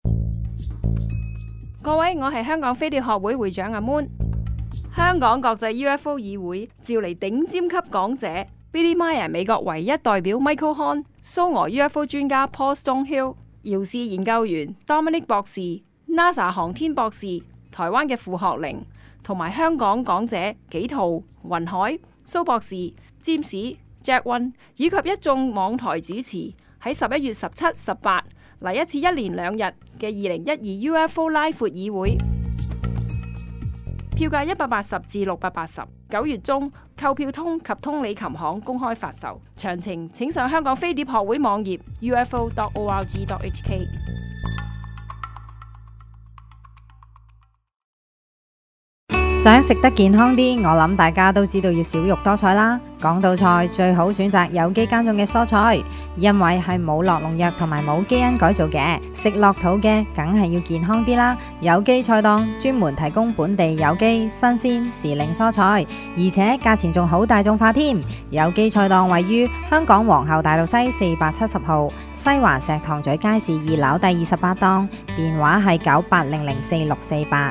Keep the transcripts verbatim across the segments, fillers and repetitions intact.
各位，我係香港飛碟學會會長阿 Moon。香港國際 U F O 議會召嚟頂尖級講者 Billy Meier 美國唯一代表 Michael Hahn、蘇俄 U F O 專家 Paul Stonehill、姚氏研究員 Dominic 博士、NASA 航天博士、台灣嘅傅學玲，同埋香港講者紀陶、雲海、蘇博士、詹士、Jack One， 以及一眾網台主持喺十一月十七、十八嚟一次一連兩日嘅二零一二 U F O 拉闊議會，票價一百八十至六百八十，九月中購票通及通利琴行公開發售，詳情請上香港飛碟學會網頁 U F O dot org dot H K。 想食得健康啲，我諗大家都知道要少肉多菜啦。講到菜，最好選擇有機耕種嘅蔬菜，因為係冇落農藥同埋冇基因改造嘅，食落肚嘅梗係要健康啲啦。有機菜檔專門提供本地有機、新鮮、時令蔬菜，而且價錢仲好大眾化添。有機菜檔位於香港皇后大道西四百七十號，西環石塘咀街市二樓第二十八檔，電話係九八零零四六四八。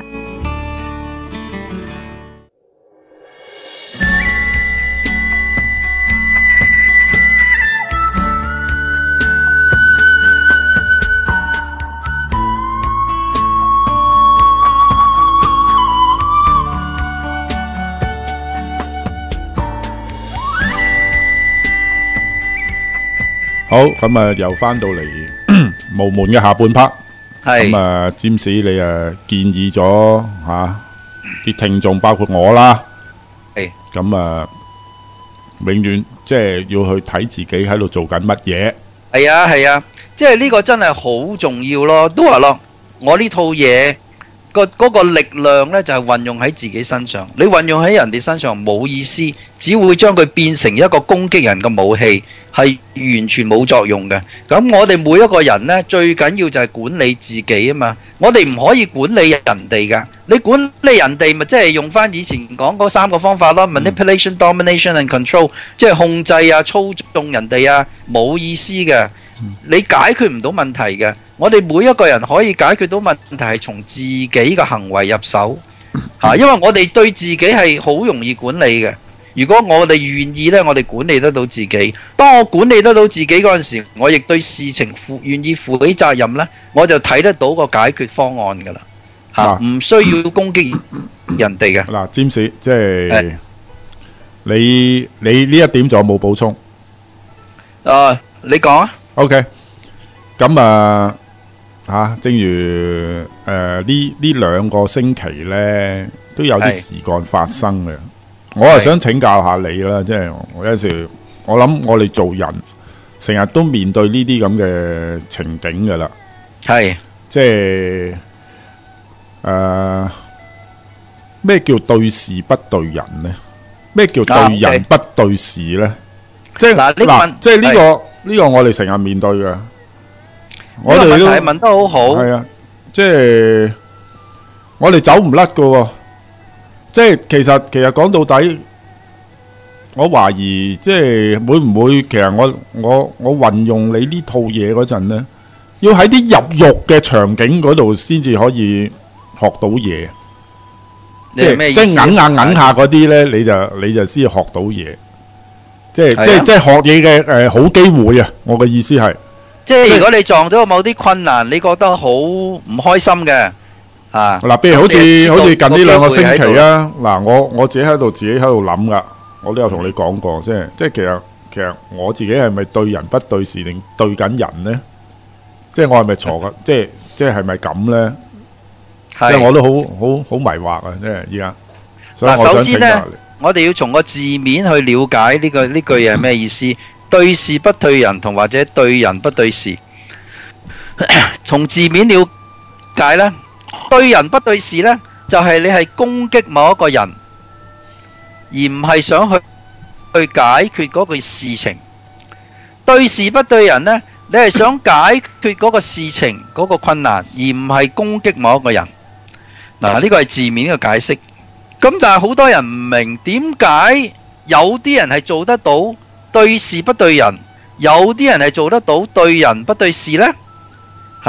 好，咁啊又翻到嚟無門嘅下半 part， 咁啊占士你啊建議咗吓啲聽眾包括我啦，咁啊永遠即係要去睇自己喺度做緊乜嘢。 係啊係啊，即係呢個真係好重要咯。都話咯，我呢套嘢個嗰個力量呢，就係運用喺自己身上，你運用喺人哋身上冇意思，只會將佢變成一個攻擊人嘅武器，係完全冇作用嘅。咁我哋每一個人呢，最緊要就係管理自己啊嘛。我哋唔可以管理人哋噶，你管理人哋咪即係用翻以前講嗰三個方法咯。Manipulation、domination and control， 即係控制啊、操縱人哋啊，冇意思嘅。你解決唔到問題嘅。我哋每一個人可以解決到問題係從自己嘅行為入手嚇，因為我哋對自己係好容易管理嘅。如果我哋願意呢，我哋管理得到自己。當我管理得到自己嗰陣時，我亦對事情負願意負起責任呢，我就睇得到個解決方案㗎啦嚇，唔需要攻擊人哋嘅。 嗱，占士即係你你呢一點仲有冇補充？ 啊，你講啊。 OK，咁啊嚇，正如誒呢呢兩個星期呢，都有啲事幹發生嘅。我係想請教下你啦，即係我有時我諗我哋做人成日都面對呢啲咁嘅情景噶啦， 係即係誒咩叫對事不對人呢？咩叫對人不對事呢？即係嗱，即係呢個呢個我哋成日面對嘅，我哋都問題問得好好， 係啊，即係我哋走唔甩噶喎。即係其實其實講到底，我懷疑即係會唔會其實我我我運用你呢套嘢嗰陣呢，要喺啲入獄嘅場景嗰度先至可以學到嘢。即係即係揞下揞下嗰啲呢，你就你就先學到嘢。即係即係即係學嘢嘅誒好機會啊！我嘅意思係， 即係如果你撞到某啲困難，你覺得好唔開心嘅。 嗱，譬如好似好似近呢兩個星期啊，嗱，我我自己喺度自己喺度諗噶，我都有同你講過，即係即係其實其實我自己係咪對人不對事定對緊人呢？即係我係咪錯噶？即係即係係咪咁呢？即係我都好好好迷惑啊！即係依家。 嗱，首先呢，我哋要從個字面去了解呢個呢句嘢係咩意思？對事不對人，同或者對人不對事。從字面了解呢。對人不對事呢，就係你係攻擊某一個人，而唔係想去去解決嗰個事情。對事不對人呢，你係想解決嗰個事情嗰個困難，而唔係攻擊某一個人。嗱，呢個係字面嘅解釋。咁但係好多人唔明點解有啲人係做得到對事不對人，有啲人係做得到對人不對事呢？吓。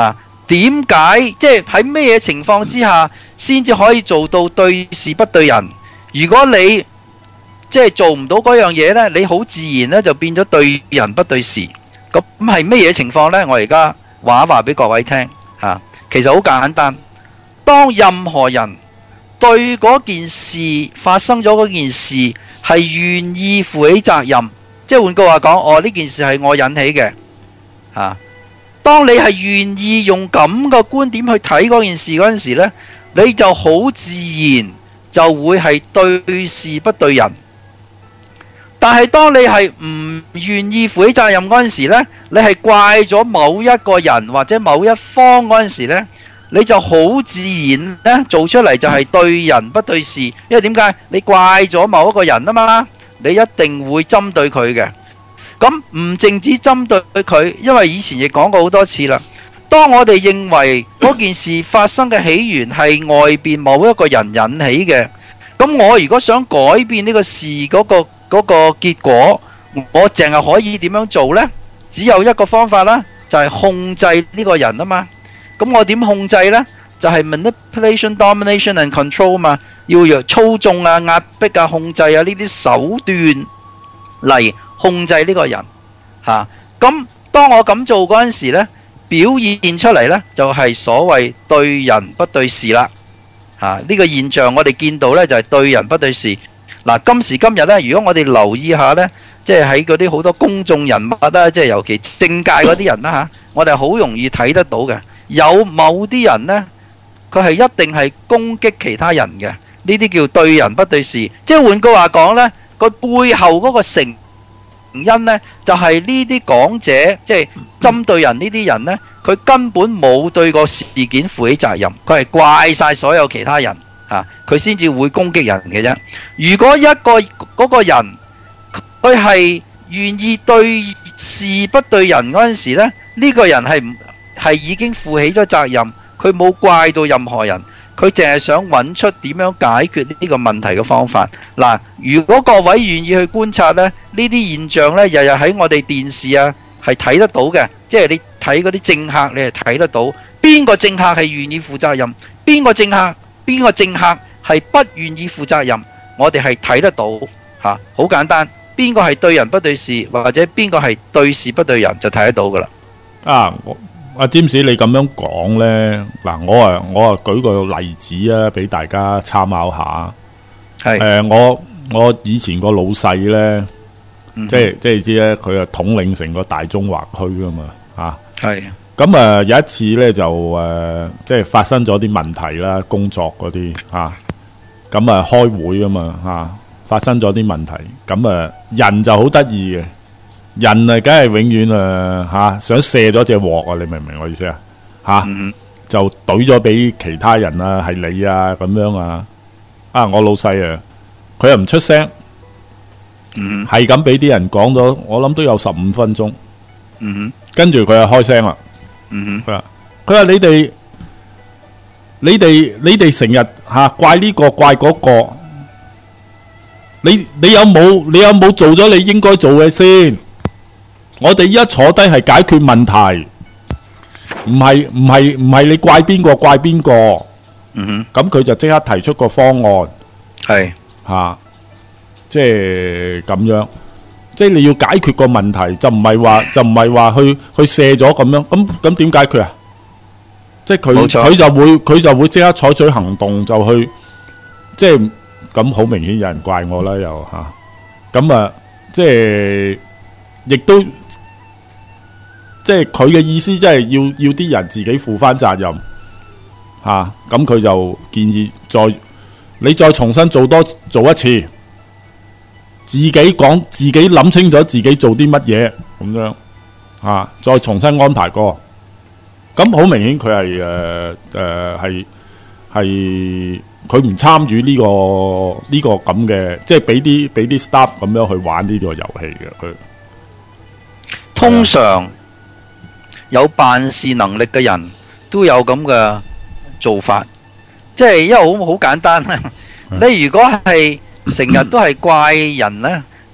點解即係喺咩嘢情況之下先至可以做到對事不對人？如果你即係做唔到嗰樣嘢呢，你好自然呢就變咗對人不對事。咁係咩嘢情況呢？我而家話一話俾各位聽吓，其實好簡單。當任何人對嗰件事發生咗嗰件事係願意負起責任，即係換句話講，哦呢件事係我引起嘅吓。當你係願意用咁嘅觀點去睇嗰件事嗰陣時呢，你就好自然就會係對事不對人。但係當你係唔願意負起責任嗰陣時呢，你係怪咗某一個人或者某一方嗰陣時呢，你就好自然呢做出嚟就係對人不對事。因為點解？你怪咗某一個人啊嘛，你一定會針對佢嘅。咁唔淨止針對佢，因為以前亦講過好多次啦。當我哋認為嗰件事發生嘅起源係外邊某一個人引起嘅，咁我如果想改變呢個事嗰個嗰個結果，我淨係可以點樣做呢？只有一個方法啦，就係控制呢個人啊嘛。咁我點控制呢？就係 manipulation、domination and control 嘛，要用操縱啊、壓迫啊、控制啊呢啲手段嚟控制呢個人嚇。咁當我咁做嗰陣時呢，表現出嚟呢就係所謂對人不對事啦嚇。呢個現象我哋見到呢就係對人不對事。嗱，今時今日呢，如果我哋留意下呢，即係喺嗰啲好多公眾人物啦，即係尤其政界嗰啲人啦嚇，我哋好容易睇得到嘅。有某啲人呢，佢係一定係攻擊其他人嘅，呢啲叫對人不對事。即係換句話講呢，佢背後嗰個成因呢，就係呢啲講者，即係針對人呢啲人呢，佢根本冇對個事件負起責任，佢係怪晒所有其他人嚇，佢先至會攻擊人嘅啫。如果一個嗰個人佢係願意對事不對人嗰陣時呢，呢個人係唔係已經負起咗責任，佢冇怪到任何人，佢淨係想揾出點樣解決呢個問題嘅方法。嗱，如果各位願意去觀察呢，呢啲現象呢，日日喺我哋電視啊係睇得到嘅，即係你睇嗰啲政客，你係睇得到邊個政客係願意負責任，邊個政客邊個政客係不願意負責任，我哋係睇得到嚇。好簡單，邊個係對人不對事，或者邊個係對事不對人，就睇得到噶啦。 啊，阿詹士，你咁樣講呢？嗱，我啊我啊舉個例子啊，俾大家參考下。係誒、呃，我我以前個老細呢，嗯、即係即係知咧，佢啊統領成個大中華區噶嘛，嚇。係。咁啊有一次呢，就誒、呃，即係發生咗啲問題啦，工作嗰啲嚇。咁啊開會啊嘛嚇、啊，發生咗啲問題，咁啊人就好得意嘅。人啊，梗係永遠啊嚇想射咗隻鑊啊！你明唔明我意思啊？嚇、嗯、就懟咗俾其他人啊，係你啊咁樣啊！啊，我老細啊，佢又唔出聲，嗯，係咁俾啲人講咗，我諗都有十五分鐘，嗯哼，跟住佢又開聲啦，嗯哼，佢話佢話你哋你哋你哋成日嚇怪呢個怪嗰個，你你有冇你有冇做咗你應該做嘅先？我哋依家坐低係解決問題，唔係唔係唔係你怪邊個怪邊個。嗯哼，咁佢就即刻提出個方案，係吓、啊，即係咁樣，即係你要解決個問題，就唔係話就唔係話去去卸咗咁樣，咁咁點解決啊？即係佢佢就會佢就會即刻採取行動，就去即係咁好明顯有人怪我啦，又吓，咁啊，即係亦都。即係佢嘅意思，即係要要啲人自己負翻責任，吓、啊、咁佢就建議再你再重新做多做一次，自己講自己諗清楚自己做啲乜嘢咁樣，吓、啊、再重新安排過。咁好明顯佢係誒誒係係佢唔參與呢個呢、這個咁嘅，即係俾啲俾啲 staff 咁樣去玩呢個遊戲嘅。佢通常。有辦事能力嘅人都有咁嘅做法，即係因為好好簡單。你如果係成日都係怪人呢，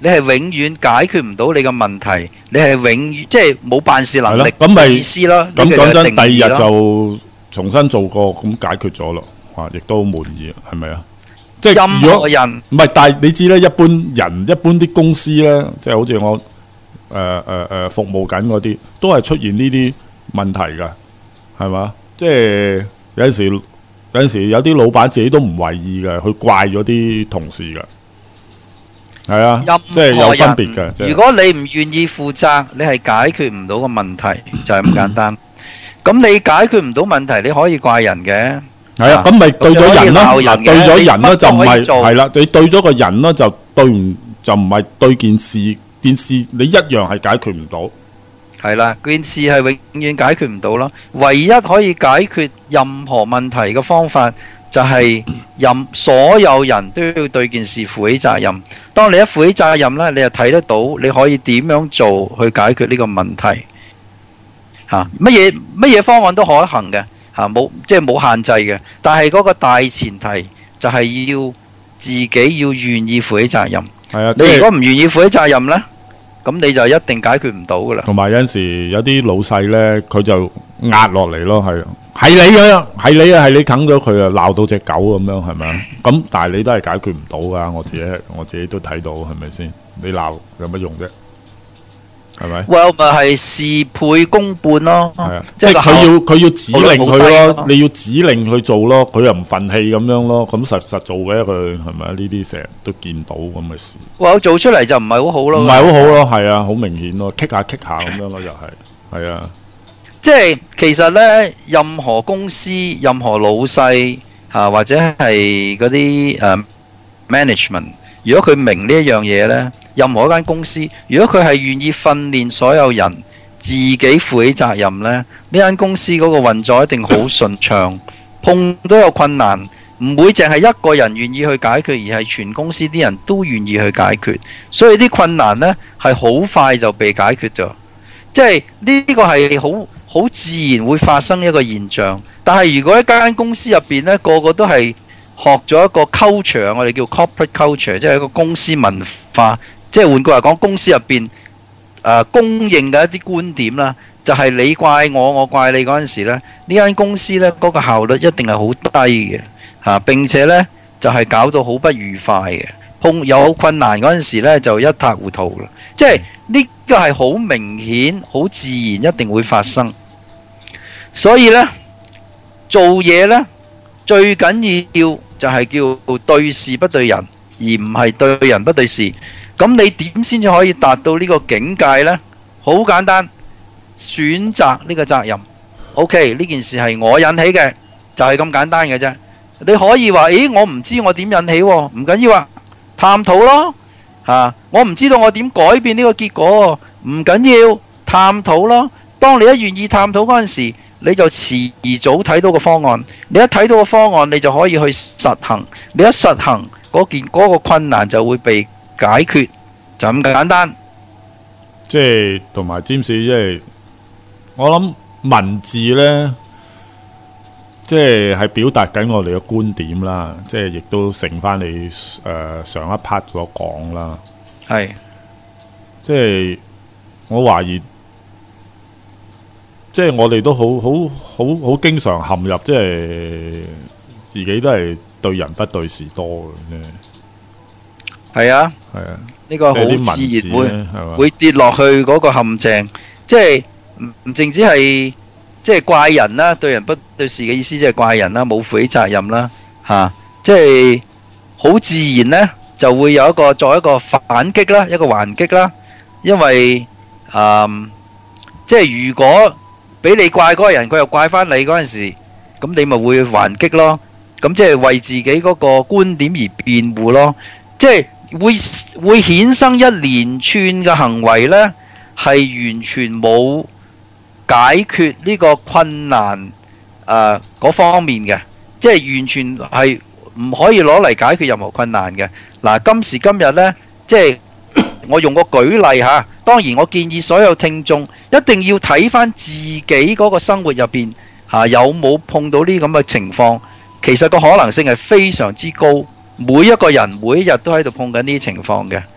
你係永遠解決唔到你嘅問題，你係永遠即係冇辦事能力咁咪嘅意思咯。 咁講真，第二日就就重新做過，咁解決咗咯，啊，亦都滿意，係咪啊？即係任如果何人唔係，但係你知咧，一般人、一般啲公司咧，即係好似我誒誒誒服務緊嗰啲，都係出現呢啲問題㗎，係嘛？即係有陣時有陣時有啲老闆自己都唔為意嘅，去怪咗啲同事㗎。係啊， 任即係有何分別嘅。 人， 即係如果你唔願意負責，你係解決唔到個問題，就係咁簡單。咁你解決唔到問題，你可以怪人嘅。 係啊，咁咪對咗人咯，嗱對咗人咯就唔係係啦，你對咗個人咯就對唔就唔係對件事，件事你一樣係解決唔到。 係啦，件事係永遠解決唔到咯。唯一可以解決任何問題嘅方法，就係任所有人都要對件事負起責任。當你一負起責任呢，你就睇得到你可以點樣做去解決呢個問題。嚇，乜嘢乜嘢方案都可行嘅。嚇，冇即係冇限制嘅，但係嗰個大前提就係要自己要願意負起責任。 係啊， 你如果唔願意負起責任呢，咁你就一定解決唔到噶啦。 同埋有陣時有啲老細呢，佢就壓落嚟咯，係係你啊，係你啊，係你啃咗佢啊，鬧到隻狗咁樣，係咪啊？咁但係你都係解決唔到噶，我自己我自己都睇到，係咪先？你鬧有乜用啫？係咪 ？Well 咪係事倍功半咯。 係啊，即係佢要佢要指令佢咯，你要指令佢做咯，佢又唔憤氣咁樣咯，咁實實做嘅佢係咪啊？呢啲成日都見到咁嘅事。 Well 做出嚟就唔係好好咯， 唔係好好咯，係啊，好明顯咯，棘下棘下咁樣咯，又係係啊。 即係其實呢，任何公司、任何老細啊，或者係嗰啲誒 management，如果佢明呢一樣嘢呢。任何一間公司，如果佢係願意訓練所有人自己負起責任呢，呢間公司嗰個運作一定好順暢。碰到有困難，唔會淨係一個人願意去解決，而係全公司啲人都願意去解決。所以啲困難呢係好快就被解決咗。即係呢個係好好自然會發生一個現象。但係如果一間公司入邊呢，個個都係學咗一個 culture， 我哋叫 corporate culture， 即係一個公司文化。即係換句話講，公司入邊誒公認嘅一啲觀點啦，就係你怪我，我怪你嗰陣時咧，呢間公司呢嗰個效率一定係好低嘅嚇，並且呢就係搞到好不愉快嘅，碰有困難嗰陣時咧就一塌糊塗啦。即係呢個係好明顯、好自然一定會發生。所以呢，做嘢呢最緊要就係叫對事不對人，而唔係對人不對事。咁你點先至可以達到呢個境界呢？好簡單，選擇呢個責任。OK， 呢件事係我引起嘅，就係咁簡單嘅啫。你可以話，咦，我唔知我點引起喎，唔緊要啊，探討咯嚇。我唔知道我點改變呢個結果，唔緊要，探討咯。當你一願意探討嗰陣時，你就遲早睇到個方案。你一睇到個方案，你就可以去實行。你一實行嗰件嗰個困難就會被解決，就咁簡單。 即係同埋占士，即係我諗文字呢，即係係表達緊我哋嘅觀點啦。即係亦都承翻你誒、呃、上一 part 所講啦。 係， 即係我懷疑，即係我哋都好好好好經常陷入，即係自己都係對人不對事多嘅啫。 係啊， 係啊， 呢個好自然會會跌落去嗰個陷阱，即係唔唔淨止係即係怪人啦，對人不對事嘅意思即係怪人啦，冇負起責任啦，嚇，即係好自然呢就會有一個作一個反擊啦，一個還擊啦，因為誒，即係如果俾你怪嗰個人，佢又怪翻你嗰陣時，咁你咪會還擊咯，咁即係為自己嗰個觀點而辯護咯，即係。會會衍生一連串嘅行為呢，係完全冇解決呢個困難誒嗰、呃、方面嘅，即係完全係唔可以攞嚟解決任何困難嘅。嗱，今時今日呢，即係我用個舉例嚇，當然我建議所有聽眾一定要睇翻自己嗰個生活入邊嚇有冇碰到呢咁嘅情況，其實個可能性係非常之高。每一個人每一日都喺度碰緊呢啲情況嘅，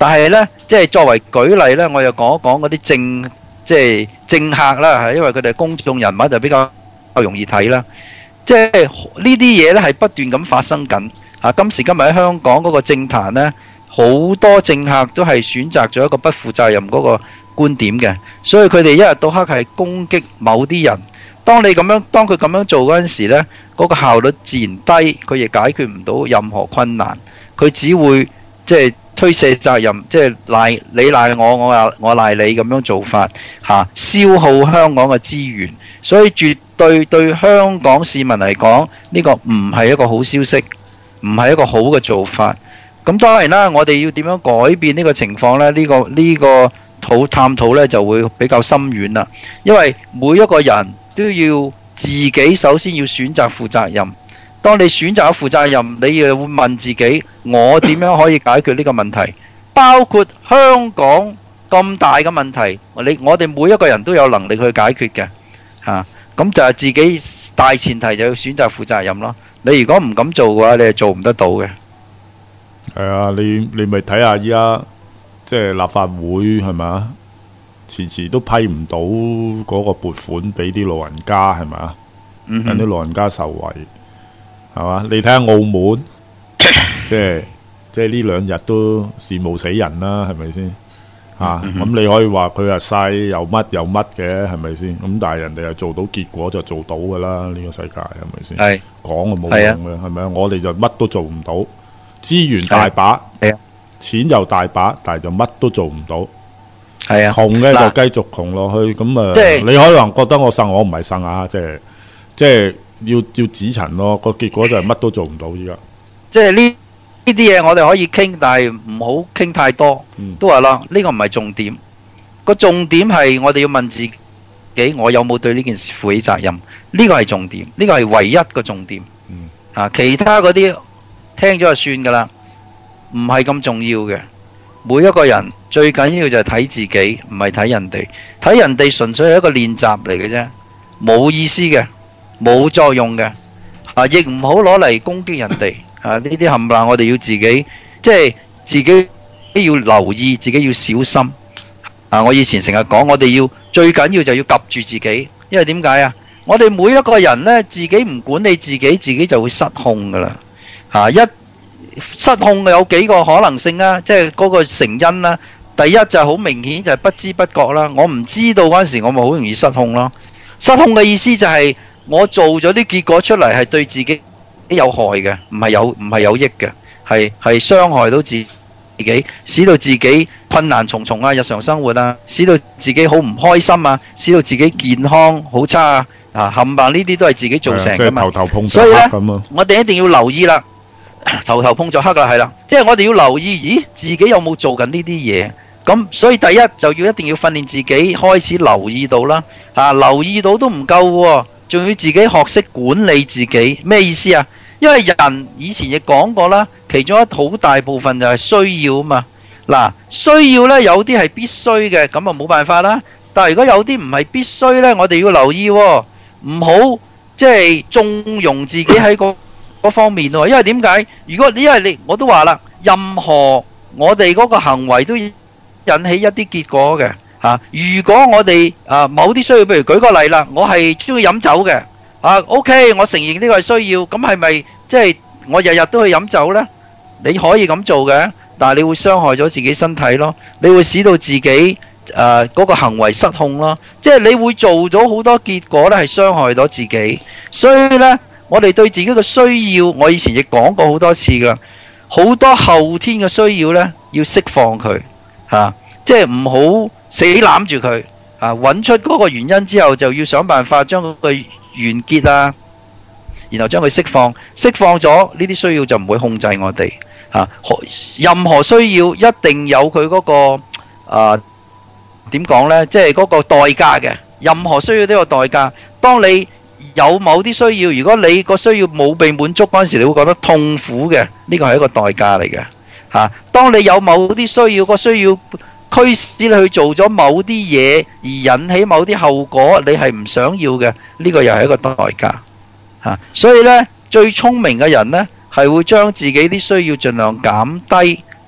但係呢，即係作為舉例呢，我又講一講嗰啲政即係政客啦，係因為佢哋係公眾人物就比較容易睇啦。即係呢啲嘢呢係不斷咁發生緊。啊，今時今日喺香港嗰個政壇呢，好多政客都係選擇咗一個不負責任嗰個觀點嘅，所以佢哋一日到黑係攻擊某啲人。當你咁樣，當佢咁樣做嗰陣時呢，嗰個效率自然低，佢亦解決唔到任何困難，佢只會即係推卸責任，即係賴你賴我，我賴我賴你咁樣做法嚇，消耗香港嘅資源。所以絕對對香港市民嚟講，呢個唔係一個好消息，唔係一個好嘅做法。咁當然啦，我哋要點樣改變呢個情況呢？呢個呢個討探討呢就會比較深遠啦，因為每一個人都要自己首先要選擇負責任。當你選擇咗負責任，你又會問自己：我點樣可以解決呢個問題？包括香港咁大嘅問題，你我哋每一個人都有能力去解決嘅嚇。咁就係自己大前提就要選擇負責任咯。你如果唔敢做嘅話，你係做唔得到嘅。 係啊，你你咪睇下依家即係立法會係咪啊？遲遲都批唔到嗰個撥款俾啲老人家係咪啊？ 嗯哼， 等啲老人家受惠係嘛？你睇下澳門，即係即係呢兩日都羨慕死人啦，係咪先？嚇咁、 嗯哼你可以話佢係細又乜又乜嘅，係咪先？咁但係人哋又做到結果就做到㗎啦，呢、呢個世界係咪先？ 係講就冇用嘅，係咪啊？我哋就乜都做唔到，資源大把， 係啊， 錢又大把，但係就乜都做唔到。 係啊， 窮嘅嗱就繼續窮落去，咁啊， 即係你可能覺得我呻，我唔係呻啊，即係即係要要指陳咯，個結果就係乜都做唔到依家。 即係呢呢啲嘢我哋可以傾，但係唔好傾太多。 嗯都話啦，呢個唔係重點，個重點係我哋要問自己，我有冇對呢件事負起責任？呢個係重點，呢個係唯一個重點。 嗯啊，其他嗰啲聽咗就算噶啦，唔係咁重要嘅。每一個人最緊要就係睇自己，唔係睇人哋。睇人哋純粹係一個練習嚟嘅啫，冇意思嘅，冇作用嘅。啊，亦唔好攞嚟攻擊人哋。啊，呢啲冚唪唥我哋要自己，即係自己要留意，自己要小心。啊，我以前成日講，我哋要最緊要就要夾住自己，因為點解啊？我哋每一個人呢，自己唔管理自己，自己就會失控噶啦。啊，一失控有幾個可能性啊？即係嗰個成因啦。第一就係好明顯就係不知不覺啦。我唔知道嗰陣時，我咪好容易失控咯。失控嘅意思就係我做咗啲結果出嚟係對自己有害嘅，唔係有唔係有益嘅，係係傷害到自己，使到自己困難重重啊，日常生活啊，使到自己好唔開心啊，使到自己健康好差啊，啊冚唪唥呢啲都係自己造成㗎嘛。 即係頭頭碰所以呢咁啊！ 我哋一定要留意啦，頭頭碰著黑啦，係啦，即係我哋要留意，咦，自己有冇做緊呢啲嘢？咁所以第一就要一定要訓練自己開始留意到啦，啊，留意到都唔夠喎，仲要自己學識管理自己，咩意思啊？因為人以前亦講過啦，其中一好大部分就係需要啊嘛。嗱，需要呢有啲係必須嘅，咁啊冇辦法啦。但係如果有啲唔係必須呢，我哋要留意喎，唔好即係縱容自己喺個嗰方面喎。因為點解？如果因為你我都話啦，任何我哋嗰個行為都引起一啲結果嘅嚇。如果我哋啊某啲需要，譬如舉個例啦，我係中意飲酒嘅。啊 ，OK， 我承認呢個係需要，咁係咪即係我日日都去飲酒呢？你可以咁做嘅，但係你會傷害咗自己身體咯，你會使到自己誒嗰個行為失控咯，即係你會做咗好多結果呢，係傷害咗自己。所以呢，我哋對自己嘅需要，我以前亦講過好多次噶，好多後天嘅需要呢，要釋放佢嚇，即係唔好死攬住佢嚇，揾出嗰個原因之後，就要想辦法將佢完結啊，然後將佢釋放，釋放咗呢啲需要就唔會控制我哋嚇。任何需要一定有佢嗰個啊點講呢？即係嗰個代價嘅。任何需要都有代價。當你有某啲需要，如果你個需要冇被滿足嗰陣時，你會覺得痛苦嘅。呢個係一個代價嚟嘅嚇。當你有某啲需要，個需要驅使你去做咗某啲嘢，而引起某啲後果，你係唔想要嘅，呢個又係一個代價嚇。所以呢，最聰明嘅人呢，係會將自己啲需要盡量減低，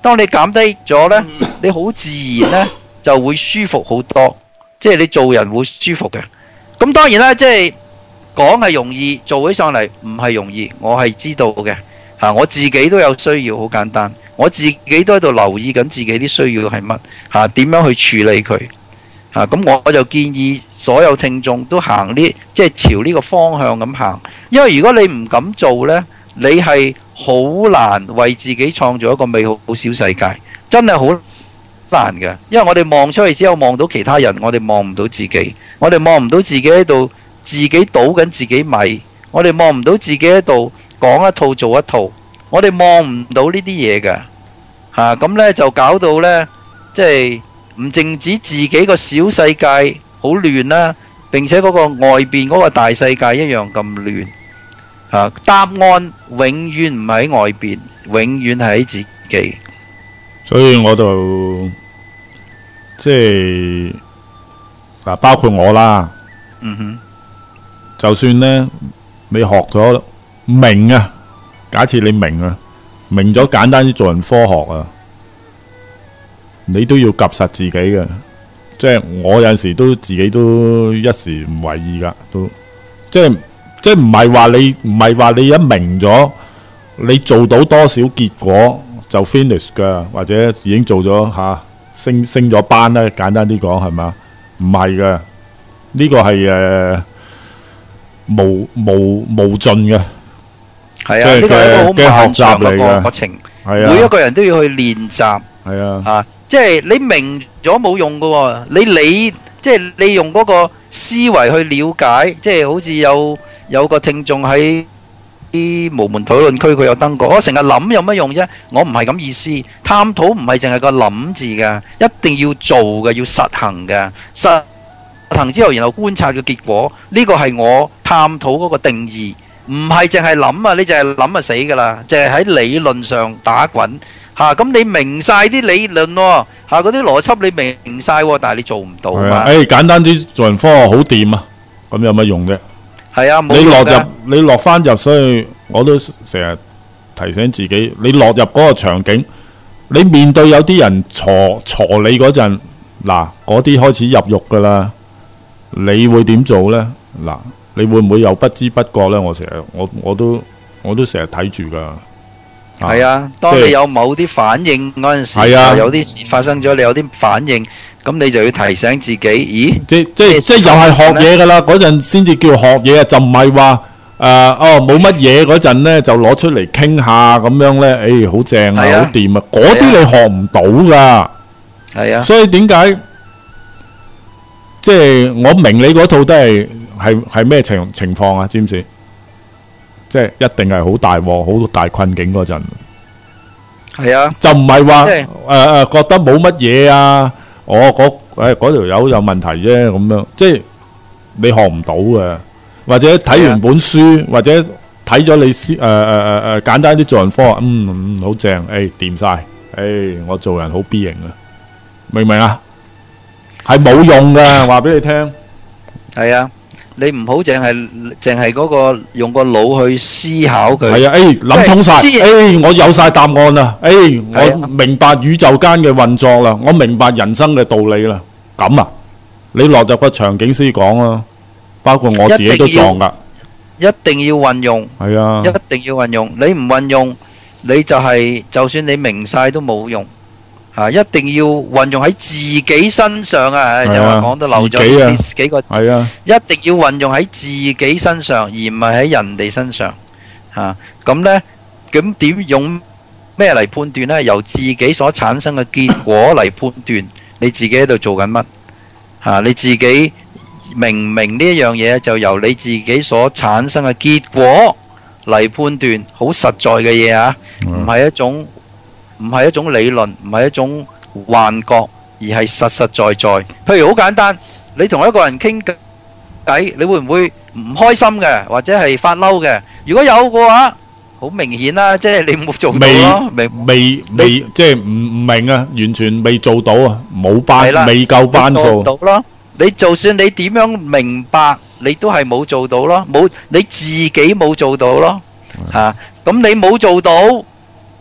當你減低咗呢，你好自然呢就會舒服好多，即係你做人會舒服嘅。咁當然啦，即係講係容易，做起上嚟唔係容易，我係知道嘅嚇。我自己都有需要，好簡單，我自己都喺度留意緊自己啲需要係乜嚇，點樣去處理佢嚇。咁我就建議所有聽眾都行呢，即係朝呢個方向咁行，因為如果你唔敢做呢，你係好難為自己創造一個美好小世界，真係好難嘅。因為我哋望出去只有望到其他人，我哋望唔到自己，我哋望唔到自己喺度自己倒緊自己米，我哋望唔到自己喺度講一套做一套，我哋望唔到呢啲嘢嘅嚇。咁呢就搞到呢，即係唔淨止自己個小世界好亂啦，並且嗰個外邊嗰個大世界一樣咁亂。啊！答案永遠唔喺外邊，永遠係喺自己。 所以我就即係嗱，包括我啦。 嗯哼， 就算呢，你學咗明啊，假設你明啊，明咗簡單啲做人科學啊，你都要及實自己嘅。即係我有陣時都自己都一時唔為意噶，都即係。即係唔係話你唔係話你一明咗，你做到多少結果就 finish 噶，或者已經做咗吓、啊、升升咗班咧。簡單啲講係嘛？唔係嘅，呢個係誒無無無盡嘅。 係啊，呢個係一個好漫長嘅過程。 係啊， 每一個人都要去練習。 係啊， 啊，即係你明咗冇用噶喎，你理即係你用嗰個思維去了解，即係好似有。有個聽眾喺啲無門討論區，佢有登過。我成日諗有乜用啫？我唔係咁意思，探討唔係淨係個諗字㗎，一定要做嘅，要實行嘅。實行之後，然後觀察嘅結果，呢個係我探討嗰個定義，唔係淨係諗啊！你淨係諗就死㗎啦，淨係喺理論上打滾嚇。咁你明曬啲理論喎嚇，嗰啲邏輯你明曬喎，但係你做唔到嘛？ 誒，簡單啲做人科學好掂啊！咁有乜用啫？ 係啊， 你落入你落翻入，所以我都成日提醒自己，你落入嗰個場景，你面對有啲人鋤鋤你嗰陣，嗱嗰啲開始入獄噶啦，你會點做呢？嗱，你會唔會有不知不覺呢？我成日我我都我都成日睇住噶。 係啊，當你有某啲反應嗰陣時， 係啊， 有啲事發生咗，你有啲反應。咁你就要提醒自己，咦？ 即即即又係學嘢噶啦，嗰陣先至叫學嘢啊，就唔係話誒哦冇乜嘢嗰陣咧，就攞出嚟傾下咁樣咧，誒好正啊，好掂啊！嗰啲你學唔到噶， 係啊。所以點解即係我明你嗰套都係係係咩情情況啊？知唔知？即係一定係好大鑊、好大困境嗰陣。 係啊， 就唔係話誒誒覺得冇乜嘢啊。我嗰誒嗰條友有問題啫，咁樣即係你學唔到嘅，或者睇完本書，或者睇咗你先誒誒誒誒簡單啲做人科學，嗯嗯好正，誒掂晒，誒我做人好 B 型啊，明唔明啊？係冇用㗎，話俾你聽。 係啊，你唔好淨係淨係嗰個用個腦去思考佢。 係啊，誒諗通晒，誒我有晒答案啦，誒我明白宇宙間嘅運作啦，我明白人生嘅道理啦。咁啊，你落入個場景先講啊，包括我自己都撞噶。 一定要運用。 係啊， 一定要運用。你唔運用，你就係就算你明晒都冇用。嚇！一定要運用喺自己身上啊！就話講到漏咗呢幾個字， 係啊， 一定要運用喺自己身上，而唔係喺人哋身上。嚇！咁呢，咁點用咩嚟判斷呢？由自己所產生嘅結果嚟判斷你自己喺度做緊乜？嚇！你自己明唔明呢一樣嘢，就由你自己所產生嘅結果嚟判斷，好實在嘅嘢啊！唔係一種。唔係一種理論，唔係一種幻覺，而係實實在在。譬如好簡單，你同一個人傾偈，你會唔會唔開心嘅，或者係發嬲嘅？如果有嘅話，好明顯啦，即係你冇做到咯。 未未未，即係唔唔明啊，完全未做到啊，冇班，未夠班數。 做到咯，你就算你點樣明白，你都係冇做到咯，冇你自己冇做到咯。嚇，咁你冇做到。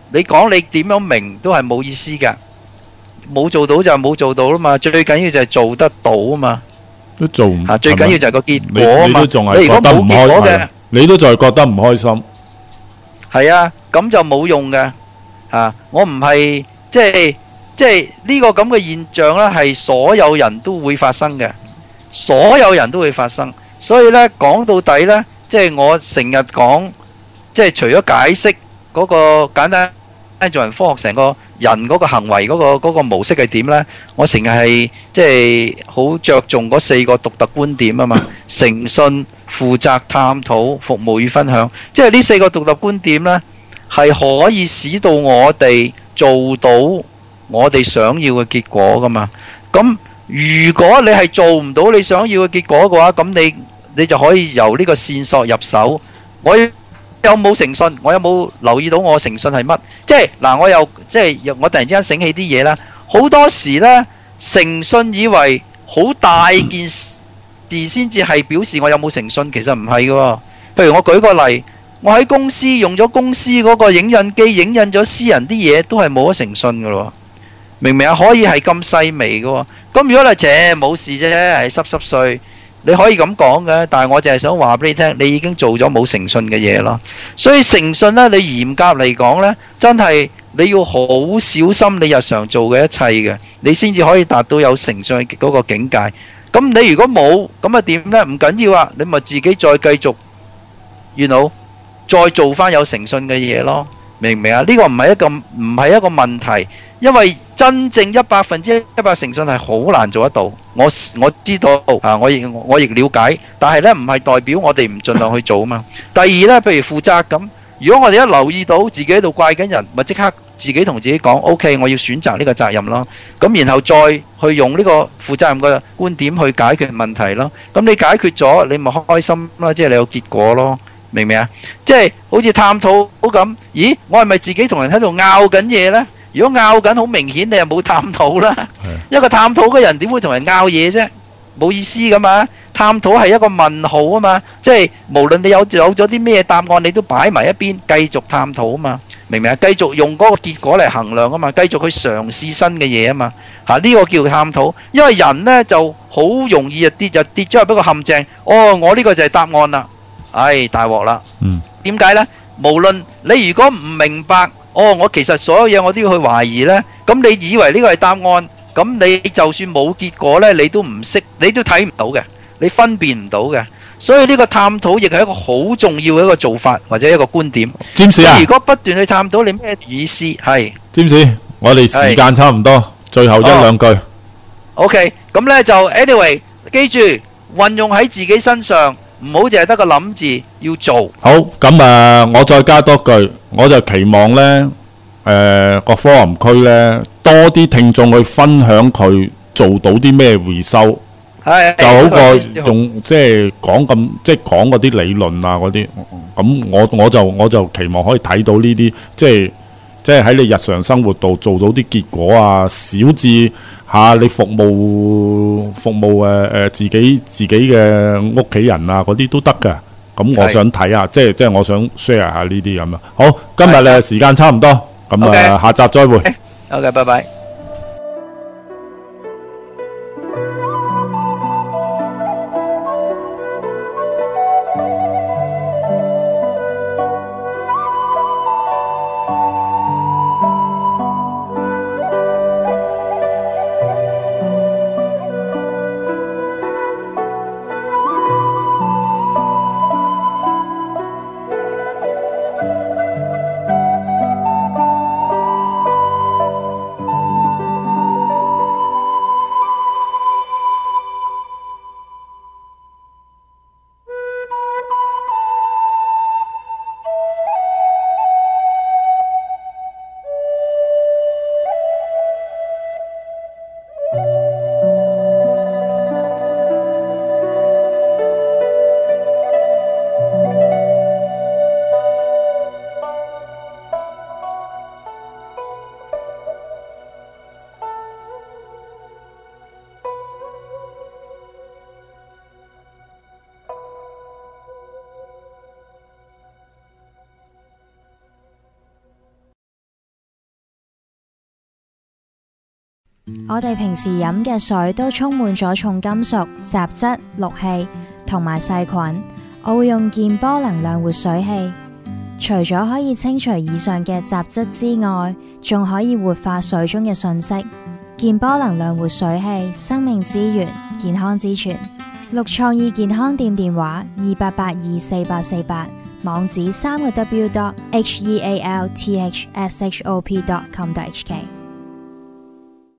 你講你點樣明都係冇意思㗎，冇做到就冇做到啦嘛，最緊要就係做得到啊嘛， 都做唔嚇最緊要就係個結你果啊嘛。 你都仲係你如果覺得唔開冇結果嘅係，你都仲係覺得唔開心。 係啊，咁就冇用嘅嚇。我唔係即係即係呢個咁嘅現象呢，係所有人都會發生嘅，所有人都會發生。所以呢，講到底呢，即係我成日講，即係除咗解釋嗰個簡單做人科學成個人嗰個行為嗰個嗰個模式係點呢，我成日係即係好着重嗰四個獨特觀點啊嘛，誠信、負責、探討、服務與分享，即係呢四個獨特觀點呢，係可以使到我哋做到我哋想要嘅結果噶嘛。咁如果你係做唔到你想要嘅結果嘅話，咁你你就可以由呢個線索入手。我有冇誠信？我有冇留意到我誠信係乜？即係嗱，我又即係我突然之間醒起啲嘢啦。好多時呢，誠信以為好大件事先至係表示我有冇誠信，其實唔係嘅。譬如我舉個例，我喺公司用咗公司嗰個影印機影印咗私人啲嘢，都係冇咗誠信嘅咯。明唔明啊？可以係咁細微嘅。咁如果你嗟冇事啫，係濕濕碎。你可以咁講嘅，但係我就係想話俾你聽，你已經做咗冇誠信嘅嘢咯。所以誠信呢，你嚴格嚟講呢，真係你要好小心你日常做嘅一切嘅，你先至可以達到有誠信嗰個境界。咁你如果冇，咁啊點呢？唔緊要啊，你咪自己再繼續，you know，再做翻有誠信嘅嘢咯。明唔明啊？呢個唔係一個唔係一個問題，因為真正一百分之一百誠信係好難做得到。我我知道啊，我亦我亦了解，但係呢唔係代表我哋唔盡量去做啊嘛。第二呢，譬如負責咁，如果我哋一留意到自己喺度怪緊人，咪即刻自己同自己講 OK， 我要選擇呢個責任咯。咁然後再去用呢個負責任嘅觀點去解決問題咯。咁你解決咗，你咪開心啦，即係你有結果咯。明唔明啊？即係好似探討咁，咦？我係咪自己同人喺度拗緊嘢呢？如果拗緊，好明顯你又冇探討啦。一個探討嘅人點會同人拗嘢啫？冇意思噶嘛。探討係一個問號啊嘛，即係無論你有有咗啲咩答案，你都擺埋一邊，繼續探討啊嘛。明唔明啊？繼續用嗰個結果嚟衡量啊嘛，繼續去嘗試新嘅嘢啊嘛。嚇，呢個叫探討，因為人呢就好容易就跌就跌咗入一個陷阱。哦，我呢個就係答案啦。唉，大鑊啦！ 嗯， 點解呢？無論你如果唔明白，哦，我其實所有嘢我都要去懷疑呢。咁你以為呢個係答案，咁你就算冇結果呢，你都唔識，你都睇唔到嘅，你分辨唔到嘅。所以呢個探討亦係一個好重要嘅一個做法或者一個觀點。 占士啊， 如果不斷去探討，你咩意思？係占士，我哋時間差唔多，最後一兩句。 OK，咁呢就 anyway，記住運用喺自己身上。唔好淨係得個諗字，要做。 好，咁啊，我再加多句，我就期望呢誒個 forum 區呢多啲聽眾去分享佢做到啲咩回收，就好過用即係講咁即係講嗰啲理論啊嗰啲。咁我我就我就期望可以睇到呢啲，即係即係喺你日常生活度做到啲結果啊，小至嚇你服務服務誒誒自己自己嘅屋企人啊嗰啲都得㗎。咁我想睇下，即係即係我想 share 下呢啲咁啊。好，今日咧時間差唔多，咁啊下集再會。 OK，拜拜。 我哋平時飲嘅水都充滿咗重金屬、雜質、氯氣同埋細菌。我會用健波能量活水器，除咗可以清除以上嘅雜質之外，仲可以活化水中嘅信息。健波能量活水器，生命之源，健康之泉。綠創意健康店電話二八八二四八四八，網址三個 w dot h e a l t h s h o p dot com dot h k。